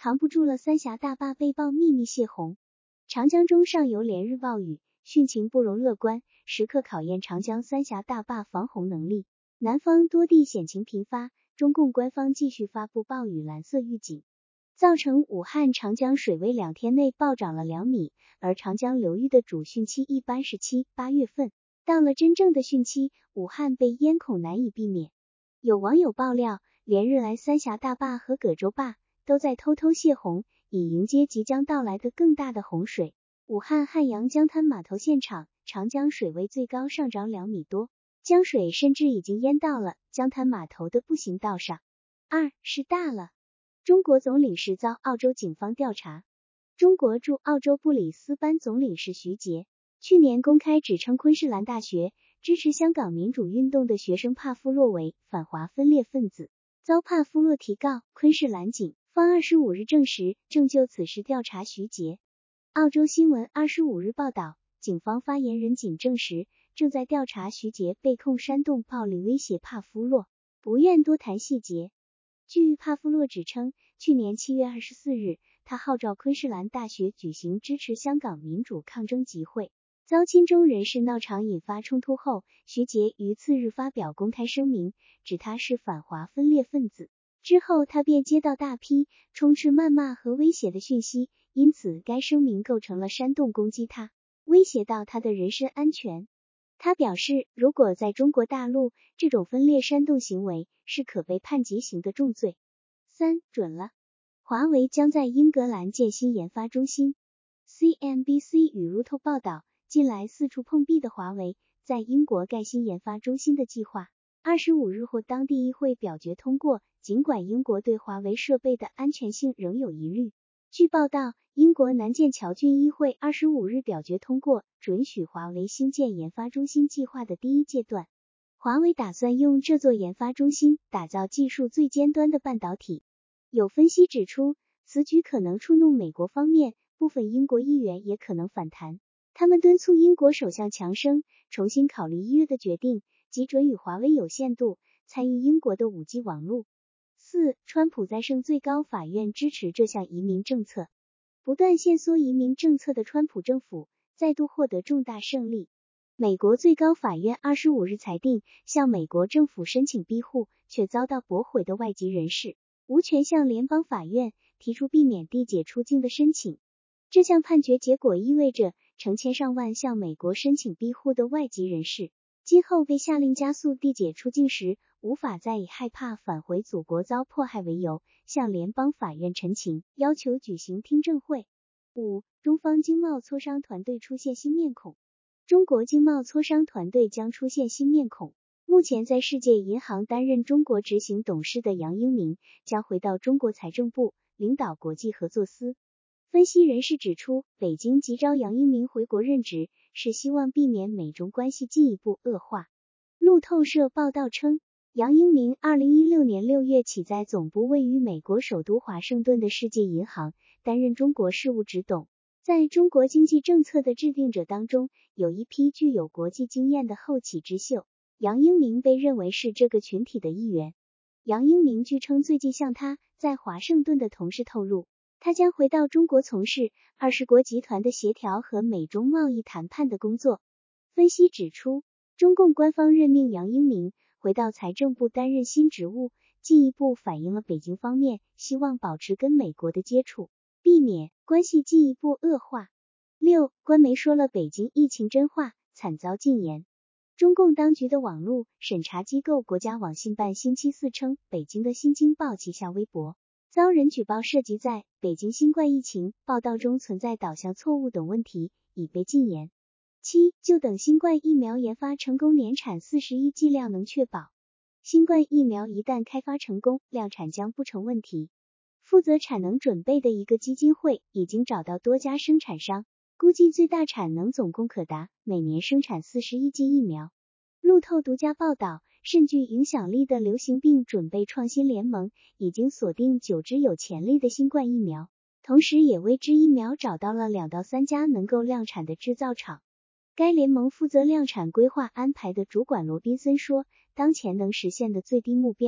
扛不住了，三峡大坝被曝秘密泄洪。长江中上游连日暴雨，汛情不容乐观，时刻考验长江三峡大坝防洪能力。南方多地险情频发，中共官方继续发布暴雨蓝色预警，造成武汉长江水位2天内暴涨了2米，而长江流域的主汛期一般是7、8月份，到了真正的汛期，武汉被淹恐难以避免。有网友爆料，连日来三峡大坝和葛洲坝都在偷偷泄洪，以迎接即将到来的更大的洪水。武汉汉阳江滩码头现场，长江水位最高上涨2米多，江水甚至已经淹到了江滩码头的步行道上。2是大了。中国总领事遭澳洲警方调查。中国驻澳洲布里斯班总领事徐杰去年公开指称昆士兰大学支持香港民主运动的学生帕夫洛为反华分裂分子，遭帕夫洛提告。昆士兰警方25日证实正就此事调查徐杰。澳洲新闻25日报道，警方发言人仅证实正在调查徐杰被控煽动暴力威胁帕夫洛，不愿多谈细节。据帕夫洛指称，去年7月24日，他号召昆士兰大学举行支持香港民主抗争集会，遭亲中人士闹场引发冲突后，徐杰于次日发表公开声明，指他是反华分裂分子。之后他便接到大批充斥谩骂和威胁的讯息，因此该声明构成了煽动攻击他，威胁到他的人身安全。他表示，如果在中国大陆，这种分裂煽动行为是可被判极刑的重罪。3准了，华为将在英格兰建新研发中心。CNBC 与路透报道，近来四处碰壁的华为在英国盖新研发中心的计划25日获当地议会表决通过，尽管英国对华为设备的安全性仍有疑虑。据报道，英国南剑桥郡议会25日表决通过，准许华为兴建研发中心计划的第一阶段。华为打算用这座研发中心打造技术最尖端的半导体。有分析指出，此举可能触怒美国方面，部分英国议员也可能反弹。他们敦促英国首相强生重新考虑1月的决定，即准予华为有限度参与英国的 5G 网络。4川普再胜最高法院支持这项移民政策。不断限缩移民政策的川普政府再度获得重大胜利。美国最高法院25日裁定，向美国政府申请庇护却遭到驳回的外籍人士，无权向联邦法院提出避免递解出境的申请。这项判决结果意味着，成千上万向美国申请庇护的外籍人士，今后被下令加速递解出境时，无法再以害怕返回祖国遭迫害为由，向联邦法院陈情，要求举行听证会。5中方经贸磋商团队出现新面孔。中国经贸磋商团队将出现新面孔。目前在世界银行担任中国执行董事的杨英明将回到中国财政部，领导国际合作司。分析人士指出，北京急召杨英明回国任职，是希望避免美中关系进一步恶化。路透社报道称，杨英明2016年6月起在总部位于美国首都华盛顿的世界银行担任中国事务执董。在中国经济政策的制定者当中，有一批具有国际经验的后起之秀，杨英明被认为是这个群体的一员。杨英明据称最近向他在华盛顿的同事透露，他将回到中国从事20国集团的协调和美中贸易谈判的工作。分析指出，中共官方任命杨英明回到财政部担任新职务，进一步反映了北京方面希望保持跟美国的接触，避免关系进一步恶化。6官媒说了北京疫情真话，惨遭禁言。中共当局的网络审查机构国家网信办星期四称，北京的新京报旗下微博遭人举报涉及在北京新冠疫情报道中存在导向错误等问题，已被禁言。7就等新冠疫苗研发成功，年产40亿剂量能确保。新冠疫苗一旦开发成功，量产将不成问题。负责产能准备的一个基金会已经找到多家生产商，估计最大产能总共可达每年生产40亿剂疫苗。路透独家报道，甚具影响力的流行病准备创新联盟已经锁定9支有潜力的新冠疫苗，同时也为之疫苗找到了2到3家能够量产的制造厂。该联盟负责量产规划安排的主管罗宾森说，当前能实现的最低目标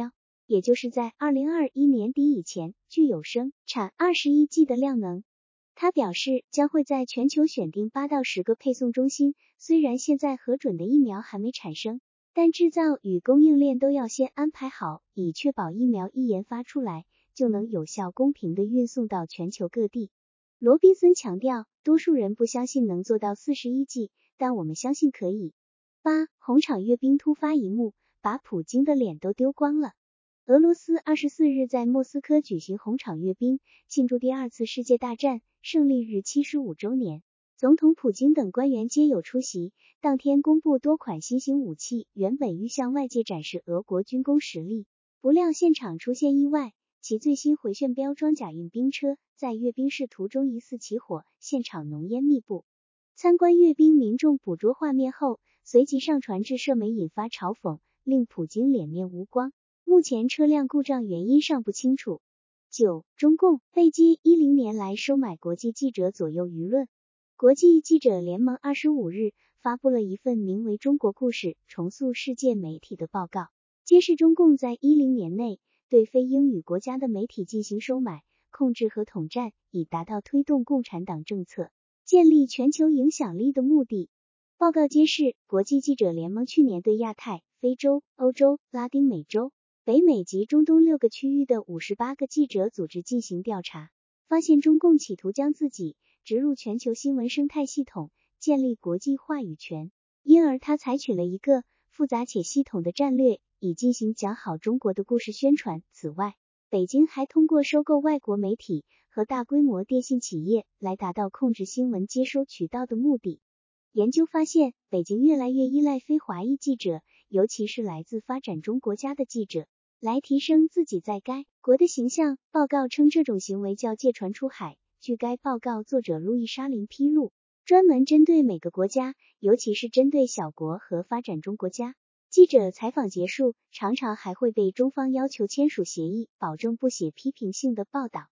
也就是在2021年底以前具有生产21剂的量能。他表示将会在全球选定8到10个配送中心，虽然现在核准的疫苗还没产生，但制造与供应链都要先安排好，以确保疫苗一研发出来就能有效公平地运送到全球各地。罗宾森强调，多数人不相信能做到41剂，但我们相信可以。8. 红场阅兵突发一幕，把普京的脸都丢光了。俄罗斯24日在莫斯科举行红场阅兵，庆祝第2次世界大战胜利日75周年。总统普京等官员皆有出席。当天公布多款新型武器，原本欲向外界展示俄国军工实力，不料现场出现意外，其最新回旋标装甲运兵车在阅兵式途中疑似起火，现场浓烟密布。参观阅兵民众捕捉画面后，随即上传至社媒引发嘲讽，令普京脸面无光。目前车辆故障原因尚不清楚。9. 中共飞机10年来收买国际记者左右舆论。国际记者联盟25日发布了一份名为《中国故事：重塑世界媒体》的报告，揭示中共在10年内对非英语国家的媒体进行收买、控制和统战，以达到推动共产党政策、建立全球影响力的目的。报告揭示，国际记者联盟去年对亚太、非洲、欧洲、拉丁美洲、北美及中东6个区域的58个记者组织进行调查，发现中共企图将自己植入全球新闻生态系统，建立国际话语权，因而他采取了一个复杂且系统的战略，以进行讲好中国的故事宣传。此外，北京还通过收购外国媒体和大规模电信企业来达到控制新闻接收渠道的目的。研究发现，北京越来越依赖非华裔记者，尤其是来自发展中国家的记者，来提升自己在该国的形象。报告称这种行为叫借船出海。据该报告作者路易莎琳披露，专门针对每个国家，尤其是针对小国和发展中国家，记者采访结束，常常还会被中方要求签署协议，保证不写批评性的报道。